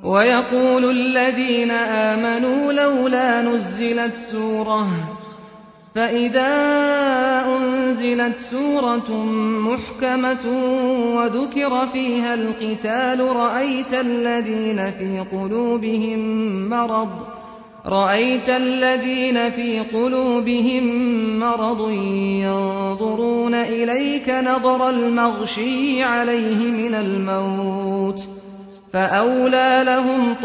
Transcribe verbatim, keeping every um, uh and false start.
ويقول الذين آمنوا لولا نزلت سورة فإذا أنزلت سورة محكمة وذكر فيها القتال رأيت الذين في قلوبهم مرض رأيت الذين في قلوبهم مرض ينظرون إليك نظر المغشي عليه من الموت فأولى لهم